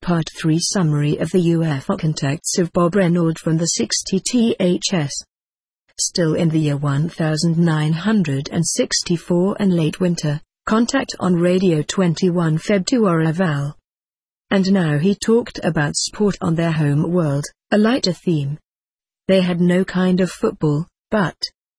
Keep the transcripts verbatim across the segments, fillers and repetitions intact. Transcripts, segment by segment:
Part three Summary of the U F O contacts of Bob Reynolds from the sixty T H S. Still in the year one thousand nine hundred sixty-four and late winter, contact on Radio twenty-one February to Oraval. And now he talked about sport on their home world, a lighter theme. They had no kind of football, but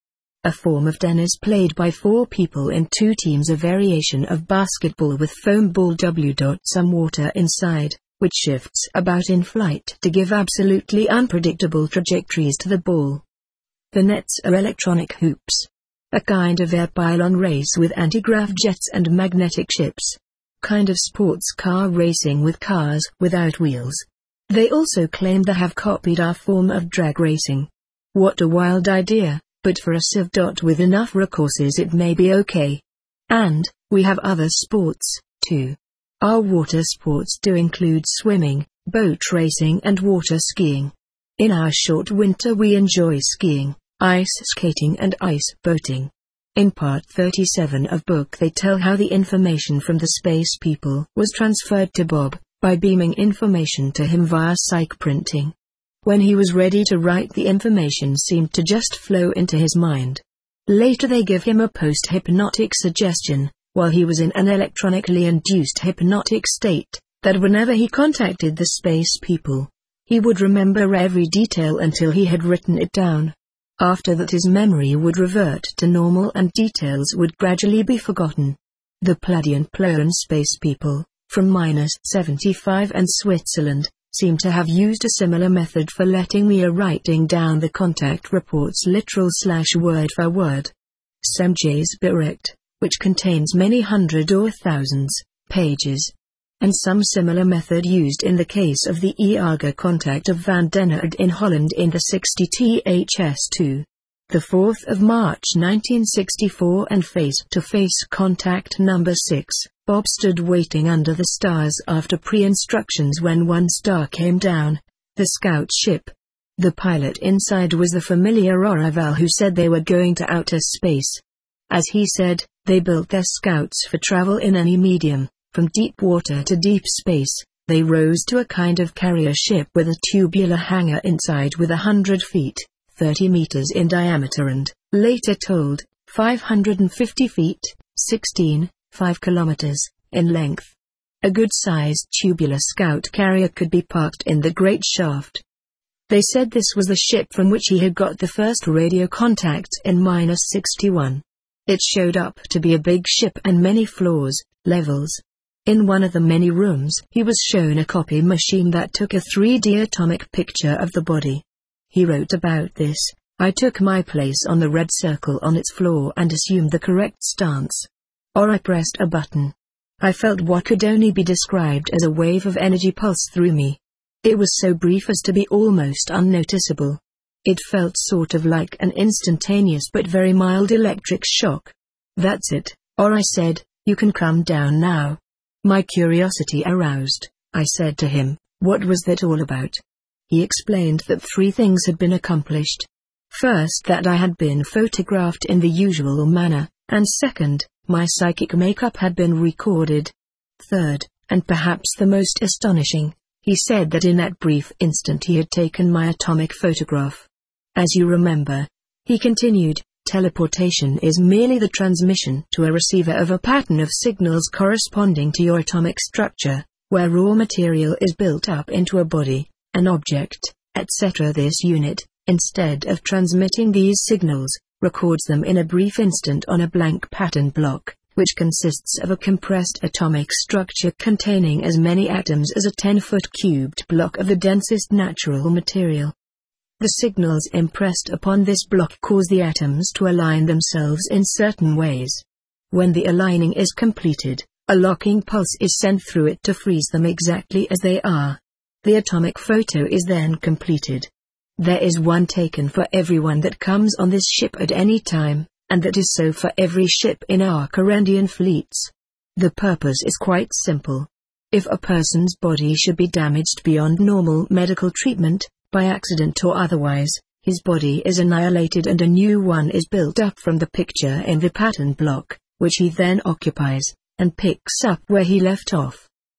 a form of tennis played by four people in two teams, a variation of basketball with foam ball W. Some water inside, which shifts about in flight to give absolutely unpredictable trajectories to the ball. The nets are electronic hoops. A kind of air pylon race with anti-grav jets and magnetic ships. Kind of sports car racing with cars without wheels. They also claim they have copied our form of drag racing. What a wild idea, but for a civ. With enough recourses it may be okay. And we have other sports, too. Our water sports do include swimming, boat racing and water skiing. In our short winter we enjoy skiing, ice skating and ice boating. In part thirty-seven of book they tell how the information from the space people was transferred to Bob, by beaming information to him via psych printing. When he was ready to write, the information seemed to just flow into his mind. Later they give him a post-hypnotic suggestion, while he was in an electronically induced hypnotic state, that whenever he contacted the space people, he would remember every detail until he had written it down. After that his memory would revert to normal and details would gradually be forgotten. The Pleiadian Ploan space people, from minus seventy-five and Switzerland, seem to have used a similar method for letting me writing down the contact reports literal slash word for word. Semjay's Direct, which contains many hundred or thousands pages. And some similar method used in the case of the Iaga contact of Van den Aard in Holland in the sixty T H S two. The fourth of March nineteen sixty-four and face-to-face contact number six. Bob stood waiting under the stars after pre-instructions when one star came down, the scout ship. The pilot inside was the familiar Oraval who said they were going to outer space. As he said, they built their scouts for travel in any medium. From deep water to deep space, they rose to a kind of carrier ship with a tubular hangar inside with a hundred feet, thirty meters in diameter and, later told, five hundred fifty feet, sixteen, five kilometers, in length. A good-sized tubular scout carrier could be parked in the great shaft. They said this was the ship from which he had got the first radio contacts in minus sixty-one. It showed up to be a big ship and many floors, levels. In one of the many rooms, he was shown a copy machine that took a three D atomic picture of the body. He wrote about this, "I took my place on the red circle on its floor and assumed the correct stance. Or I pressed a button. I felt what could only be described as a wave of energy pulse through me. It was so brief as to be almost unnoticeable. It felt sort of like an instantaneous but very mild electric shock. That's it, or I said, you can come down now." My curiosity aroused. I said to him, what was that all about? He explained that three things had been accomplished. First, that I had been photographed in the usual manner, and second, my psychic makeup had been recorded. Third, and perhaps the most astonishing, he said that in that brief instant he had taken my atomic photograph. As you remember, he continued, teleportation is merely the transmission to a receiver of a pattern of signals corresponding to your atomic structure, where raw material is built up into a body, an object, et cetera. This unit, instead of transmitting these signals, records them in a brief instant on a blank pattern block, which consists of a compressed atomic structure containing as many atoms as a ten-foot cubed block of the densest natural material. The signals impressed upon this block cause the atoms to align themselves in certain ways. When the aligning is completed, a locking pulse is sent through it to freeze them exactly as they are. The atomic photo is then completed. There is one taken for everyone that comes on this ship at any time, and that is so for every ship in our Corellian fleets. The purpose is quite simple. If a person's body should be damaged beyond normal medical treatment, by accident or otherwise, his body is annihilated and a new one is built up from the picture in the pattern block, which he then occupies, and picks up where he left off.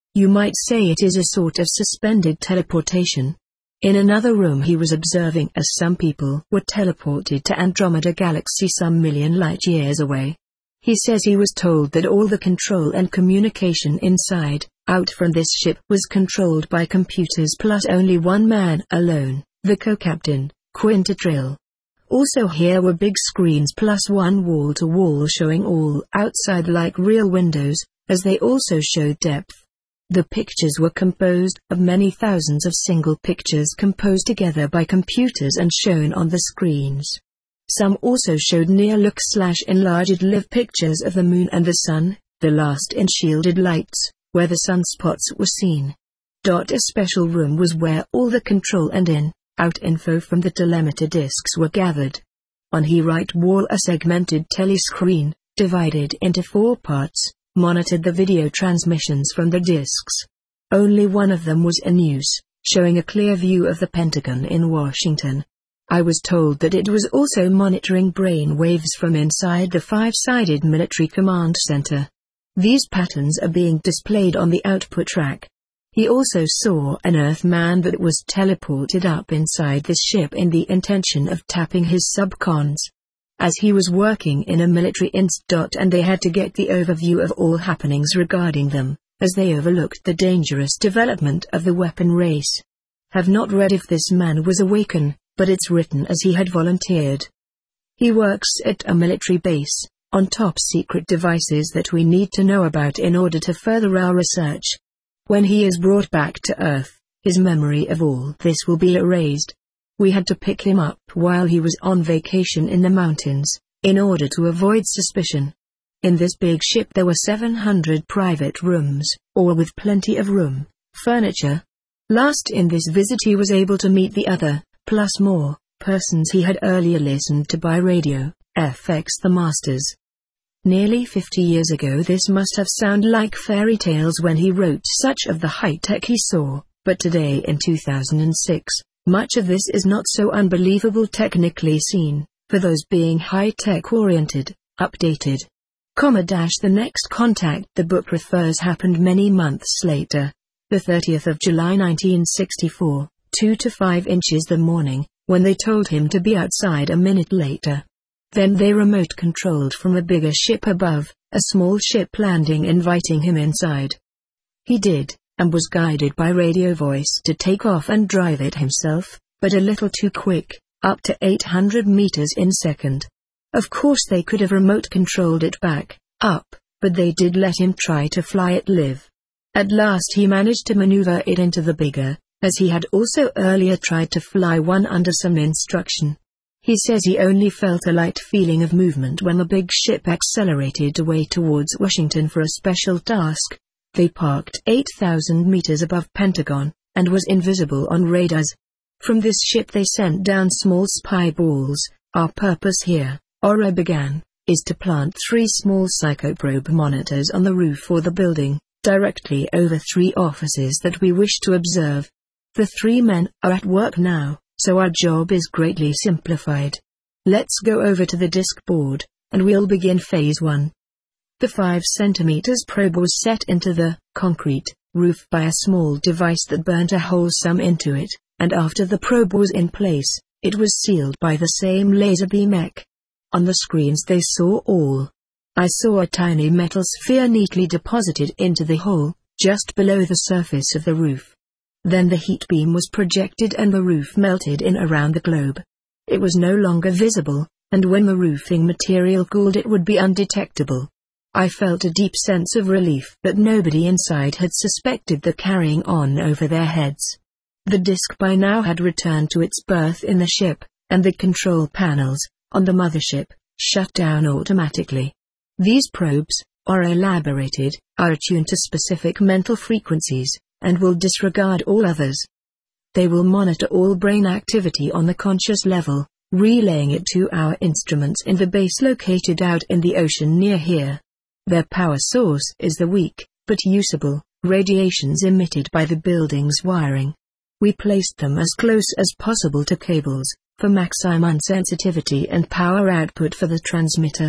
You might say it is a sort of suspended teleportation. In another room he was observing as some people were teleported to Andromeda Galaxy some million light-years away. He says he was told that all the control and communication inside, out from this ship was controlled by computers plus only one man alone, the co-captain, Quintatril. Also here were big screens plus one wall-to-wall showing all outside like real windows, as they also showed depth. The pictures were composed of many thousands of single pictures composed together by computers and shown on the screens. Some also showed near-look-slash-enlarged live pictures of the moon and the sun, the last in shielded lights, where the sunspots were seen. A special room was where all the control and in-out info from the telemeter discs were gathered. On the right wall a segmented telescreen, divided into four parts, monitored the video transmissions from the discs. Only one of them was in use, showing a clear view of the Pentagon in Washington. I was told that it was also monitoring brain waves from inside the five-sided military command center. These patterns are being displayed on the output track. He also saw an Earthman that was teleported up inside this ship in the intention of tapping his subcons. As he was working in a military institute and they had to get the overview of all happenings regarding them, as they overlooked the dangerous development of the weapon race. Have not read if this man was awakened, but it's written as he had volunteered. He works at a military base, on top secret devices that we need to know about in order to further our research. When he is brought back to Earth, his memory of all this will be erased. We had to pick him up while he was on vacation in the mountains, in order to avoid suspicion. In this big ship there were seven hundred private rooms, all with plenty of room, furniture. Last in this visit he was able to meet the other, plus more, persons he had earlier listened to by radio, F X the Masters. Nearly fifty years ago this must have sounded like fairy tales when he wrote such of the high-tech he saw, but today in two thousand six, much of this is not so unbelievable technically seen, for those being high-tech oriented, updated. Comma dash the next contact the book refers happened many months later, the thirtieth of July nineteen sixty-four, two to five inches the morning, when they told him to be outside a minute later. Then they remote controlled from a bigger ship above, a small ship landing inviting him inside. He did, and was guided by radio voice to take off and drive it himself, but a little too quick, up to eight hundred meters in second. Of course they could have remote controlled it back, up, but they did let him try to fly it live. At last he managed to maneuver it into the bigger, as he had also earlier tried to fly one under some instruction. He says he only felt a light feeling of movement when the big ship accelerated away towards Washington for a special task. They parked eight thousand meters above Pentagon, and was invisible on radars. From this ship they sent down small spy balls. Our purpose here, Aura began, is to plant three small psychoprobe monitors on the roof or the building, directly over three offices that we wish to observe. The three men are at work now, so our job is greatly simplified. Let's go over to the disk board, and we'll begin phase one. The five centimeters probe was set into the concrete roof by a small device that burnt a hole some into it, and after the probe was in place, it was sealed by the same laser beam E C. On the screens they saw all. I saw a tiny metal sphere neatly deposited into the hole, just below the surface of the roof. Then the heat beam was projected and the roof melted in around the globe. It was no longer visible, and when the roofing material cooled it would be undetectable. I felt a deep sense of relief that nobody inside had suspected the carrying on over their heads. The disk by now had returned to its berth in the ship, and the control panels, on the mothership, shut down automatically. These probes, are elaborated, are attuned to specific mental frequencies, and will disregard all others. They will monitor all brain activity on the conscious level, relaying it to our instruments in the base located out in the ocean near here. Their power source is the weak, but usable, radiations emitted by the building's wiring. We placed them as close as possible to cables, for maximum sensitivity and power output for the transmitter.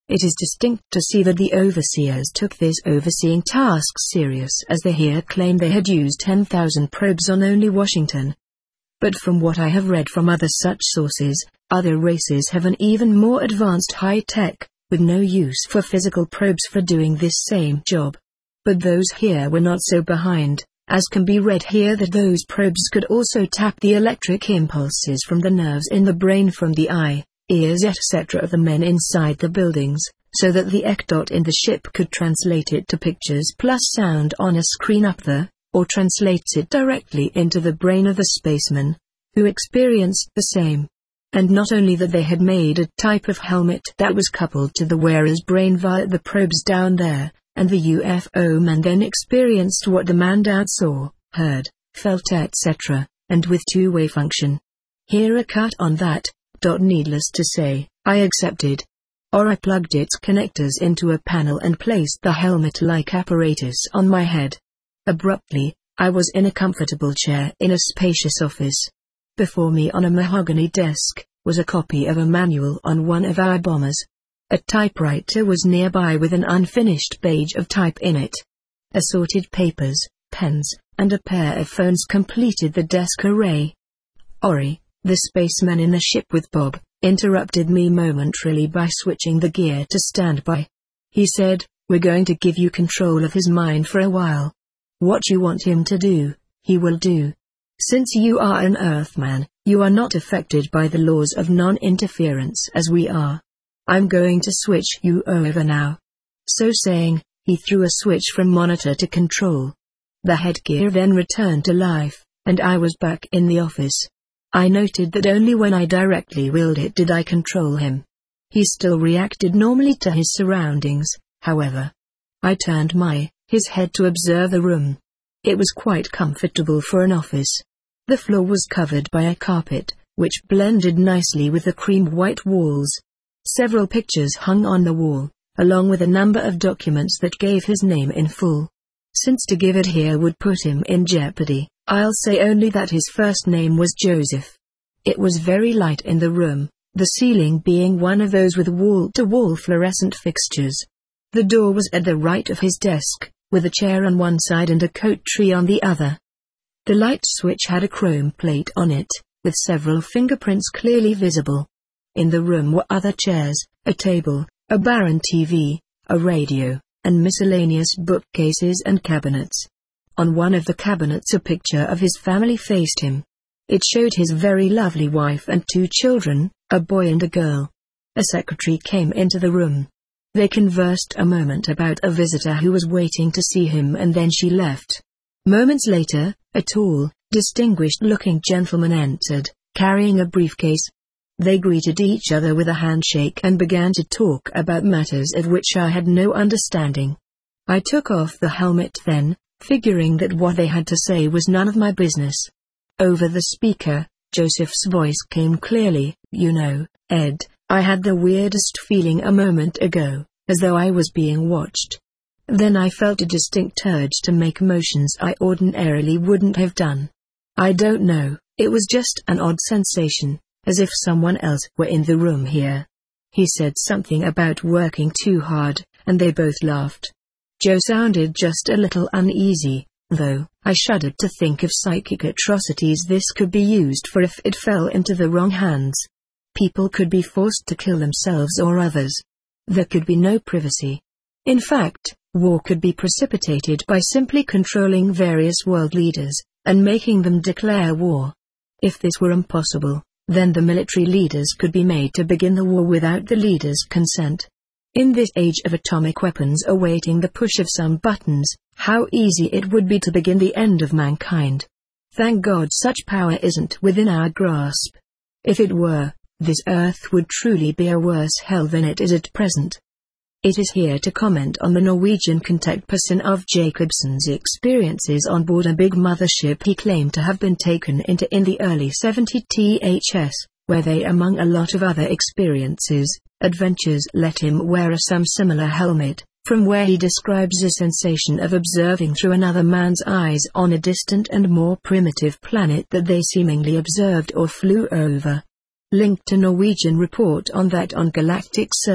It is distinct to see that the overseers took this overseeing task serious, as they here claim they had used ten thousand probes on only Washington. But from what I have read from other such sources, other races have an even more advanced high-tech, with no use for physical probes for doing this same job. But those here were not so behind, as can be read here that those probes could also tap the electric impulses from the nerves in the brain from the eye, ears et cetera of the men inside the buildings, so that the ectot in the ship could translate it to pictures plus sound on a screen up there, or translates it directly into the brain of the spaceman, who experienced the same. And not only that, they had made a type of helmet that was coupled to the wearer's brain via the probes down there, and the U F O man then experienced what the man down saw, heard, felt et cetera, and with two-way function. Here a cut on that. Needless to say, I accepted. Or I plugged its connectors into a panel and placed the helmet-like apparatus on my head. Abruptly, I was in a comfortable chair in a spacious office. Before me on a mahogany desk was a copy of a manual on one of our bombers. A typewriter was nearby with an unfinished page of type in it. Assorted papers, pens, and a pair of phones completed the desk array. Ori, the spaceman in the ship with Bob, interrupted me momentarily by switching the gear to standby. He said, "We're going to give you control of his mind for a while. What you want him to do, he will do. Since you are an Earthman, you are not affected by the laws of non-interference as we are. I'm going to switch you over now." So saying, he threw a switch from monitor to control. The headgear then returned to life, and I was back in the office. I noted that only when I directly willed it did I control him. He still reacted normally to his surroundings, however. I turned my, his head to observe the room. It was quite comfortable for an office. The floor was covered by a carpet, which blended nicely with the cream-white walls. Several pictures hung on the wall, along with a number of documents that gave his name in full. Since to give it here would put him in jeopardy, I'll say only that his first name was Joseph. It was very light in the room, the ceiling being one of those with wall-to-wall fluorescent fixtures. The door was at the right of his desk, with a chair on one side and a coat tree on the other. The light switch had a chrome plate on it, with several fingerprints clearly visible. In the room were other chairs, a table, a Baron T V, a radio, and miscellaneous bookcases and cabinets. On one of the cabinets a picture of his family faced him. It showed his very lovely wife and two children, a boy and a girl. A secretary came into the room. They conversed a moment about a visitor who was waiting to see him, and then she left. Moments later, a tall, distinguished-looking gentleman entered, carrying a briefcase. They greeted each other with a handshake and began to talk about matters of which I had no understanding. I took off the helmet then, figuring that what they had to say was none of my business. Over the speaker, Joseph's voice came clearly. "You know, Ed, I had the weirdest feeling a moment ago, as though I was being watched. Then I felt a distinct urge to make motions I ordinarily wouldn't have done. I don't know, it was just an odd sensation, as if someone else were in the room here." He said something about working too hard, and they both laughed. Joe sounded just a little uneasy, though. I shuddered to think of psychic atrocities this could be used for if it fell into the wrong hands. People could be forced to kill themselves or others. There could be no privacy. In fact, war could be precipitated by simply controlling various world leaders, and making them declare war. If this were impossible, then the military leaders could be made to begin the war without the leaders' consent. In this age of atomic weapons awaiting the push of some buttons, how easy it would be to begin the end of mankind. Thank God such power isn't within our grasp. If it were, this Earth would truly be a worse hell than it is at present. It is here to comment on the Norwegian contact person of Jacobson's experiences on board a big mothership he claimed to have been taken into in the early seventies, where they, among a lot of other experiences, adventures, let him wear a some similar helmet, from where he describes a sensation of observing through another man's eyes on a distant and more primitive planet that they seemingly observed or flew over. Link to Norwegian report on that on Galactic Server.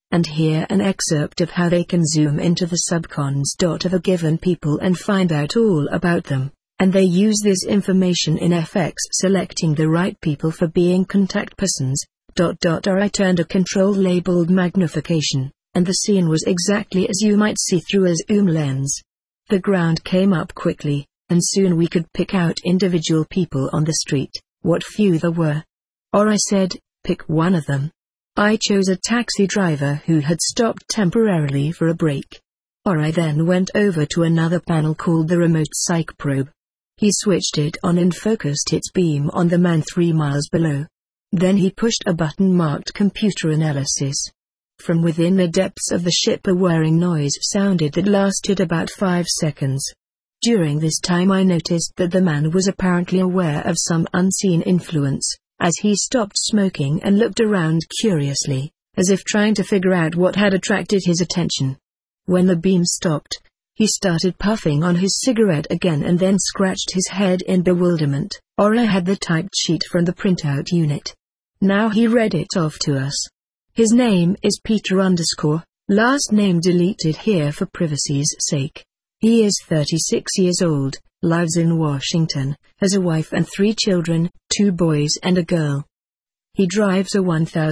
and hear an excerpt of how they can zoom into the subcons. of a given people and find out all about them, and they use this information in F X selecting the right people for being contact persons. Or I turned a control labeled magnification, and the scene was exactly as you might see through a zoom lens. The ground came up quickly, and soon we could pick out individual people on the street, what few there were. Or I said, pick one of them. I chose a taxi driver who had stopped temporarily for a break. Or I then went over to another panel called the remote psych probe. He switched it on and focused its beam on the man three miles below. Then he pushed a button marked computer analysis. From within the depths of the ship a whirring noise sounded that lasted about five seconds. During this time I noticed that the man was apparently aware of some unseen influence, as he stopped smoking and looked around curiously, as if trying to figure out what had attracted his attention. When the beam stopped, he started puffing on his cigarette again and then scratched his head in bewilderment. Or I had the typed sheet from the printout unit. Now he read it off to us. His name is Peter underscore, last name deleted here for privacy's sake. He is thirty-six years old, lives in Washington, has a wife and three children, two boys and a girl. He drives a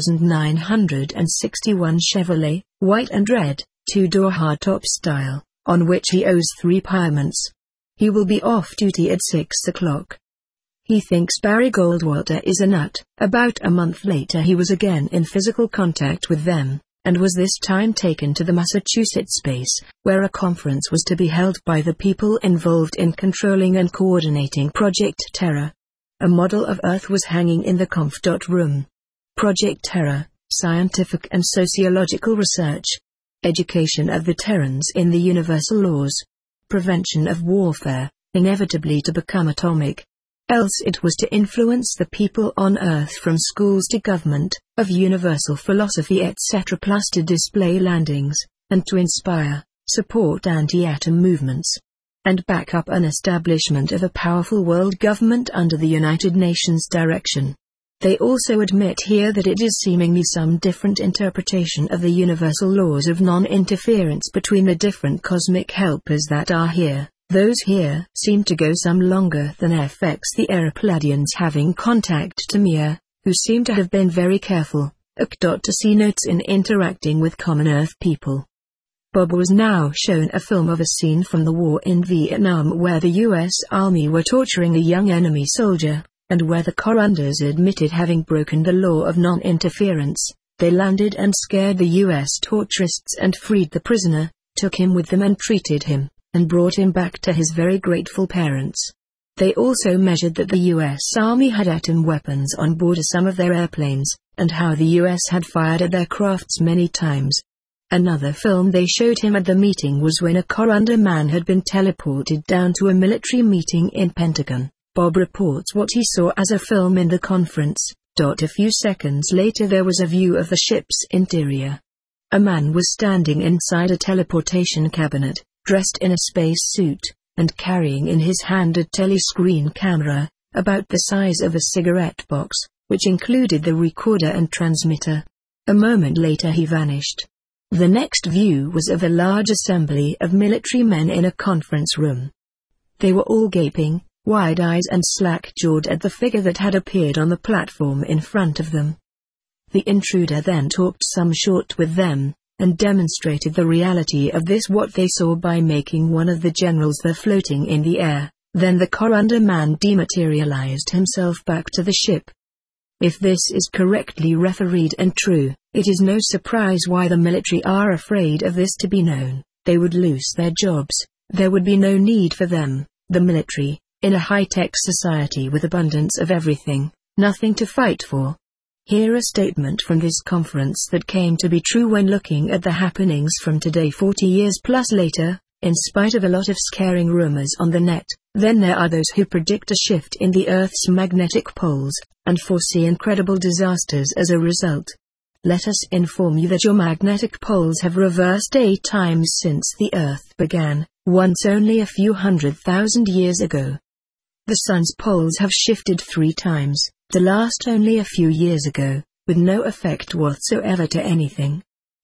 nineteen sixty-one Chevrolet, white and red, two-door hardtop style, on which he owes three payments. He will be off duty at six o'clock. He thinks Barry Goldwater is a nut. About a month later he was again in physical contact with them, and was this time taken to the Massachusetts base, where a conference was to be held by the people involved in controlling and coordinating Project Terra. A model of Earth was hanging in the conf room. Project Terra, scientific and sociological research. Education of the Terrans in the universal laws. Prevention of warfare, inevitably to become atomic. Else it was to influence the people on Earth from schools to government, of universal philosophy et cetera plus to display landings, and to inspire, support anti-atom movements, and back up an establishment of a powerful world government under the United Nations direction. They also admit here that it is seemingly some different interpretation of the universal laws of non-interference between the different cosmic helpers that are here. Those here seem to go some longer than F X the Aeropladians having contact to Mia, who seem to have been very careful, to see notes in interacting with common Earth people. Bob was now shown a film of a scene from the war in Vietnam where the U S Army were torturing a young enemy soldier, and where the Corunders admitted having broken the law of non-interference. They landed and scared the U S torturists and freed the prisoner, took him with them and treated him, and brought him back to his very grateful parents. They also measured that the U S Army had atom weapons on board some of their airplanes, and how the U S had fired at their crafts many times. Another film they showed him at the meeting was when a Corunda man had been teleported down to a military meeting in Pentagon. Bob reports what he saw as a film in the conference. A few seconds later there was a view of the ship's interior. A man was standing inside a teleportation cabinet, dressed in a space suit, and carrying in his hand a telescreen camera, about the size of a cigarette box, which included the recorder and transmitter. A moment later he vanished. The next view was of a large assembly of military men in a conference room. They were all gaping, wide eyes and slack-jawed at the figure that had appeared on the platform in front of them. The intruder then talked some short with them, and demonstrated the reality of this what they saw by making one of the generals there floating in the air. Then the Corunda man dematerialized himself back to the ship. If this is correctly refereed and true, it is no surprise why the military are afraid of this to be known. They would lose their jobs. There would be no need for them, the military, in a high-tech society with abundance of everything, nothing to fight for. Here a statement from this conference that came to be true when looking at the happenings from today forty years plus later, in spite of a lot of scaring rumors on the net. Then there are those who predict a shift in the Earth's magnetic poles, and foresee incredible disasters as a result. Let us inform you that your magnetic poles have reversed eight times since the Earth began, once only a few hundred thousand years ago. The Sun's poles have shifted three times, the last only a few years ago, with no effect whatsoever to anything.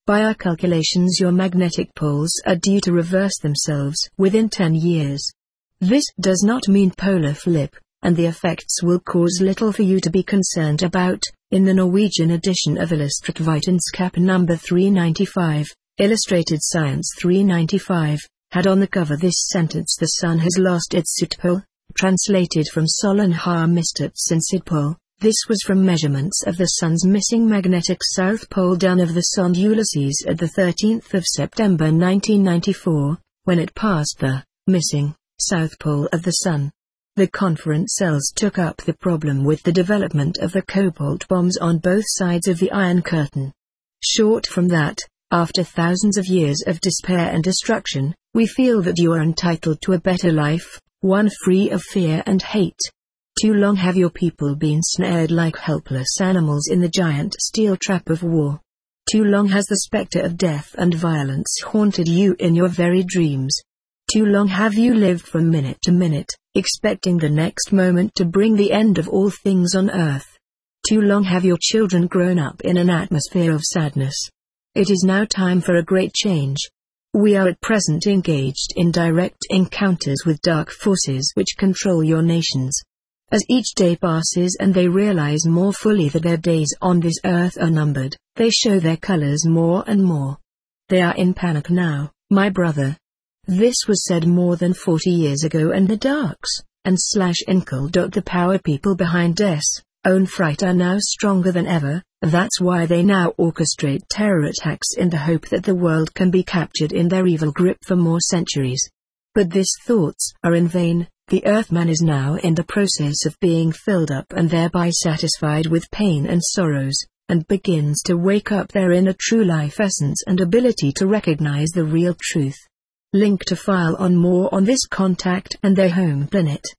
By our calculations, your magnetic poles are due to reverse themselves within ten years. This does not mean polar flip, and the effects will cause little for you to be concerned about. In the Norwegian edition of Illustratvitenskap number three ninety-five, Illustrated Science three ninety-five, had on the cover this sentence: "The sun has lost its Sydpol," translated from Solen har mistet sin Sydpol. This was from measurements of the sun's missing magnetic south pole done of the sonde Ulysses at the thirteenth of September nineteen ninety-four, when it passed the missing south pole of the sun. The conference cells took up the problem with the development of the cobalt bombs on both sides of the Iron Curtain. Short from that, after thousands of years of despair and destruction, we feel that you are entitled to a better life, one free of fear and hate. Too long have your people been snared like helpless animals in the giant steel trap of war. Too long has the specter of death and violence haunted you in your very dreams. Too long have you lived from minute to minute, expecting the next moment to bring the end of all things on earth. Too long have your children grown up in an atmosphere of sadness. It is now time for a great change. We are at present engaged in direct encounters with dark forces which control your nations. As each day passes and they realize more fully that their days on this earth are numbered, they show their colors more and more. They are in panic now, my brother. This was said more than forty years ago, and the darks, and slash Inkel. The power people behind Des own fright are now stronger than ever. That's why they now orchestrate terror attacks in the hope that the world can be captured in their evil grip for more centuries. But these thoughts are in vain. The Earthman is now in the process of being filled up and thereby satisfied with pain and sorrows, and begins to wake up their inner true life essence and ability to recognize the real truth. Link to file on more on this contact and their home planet.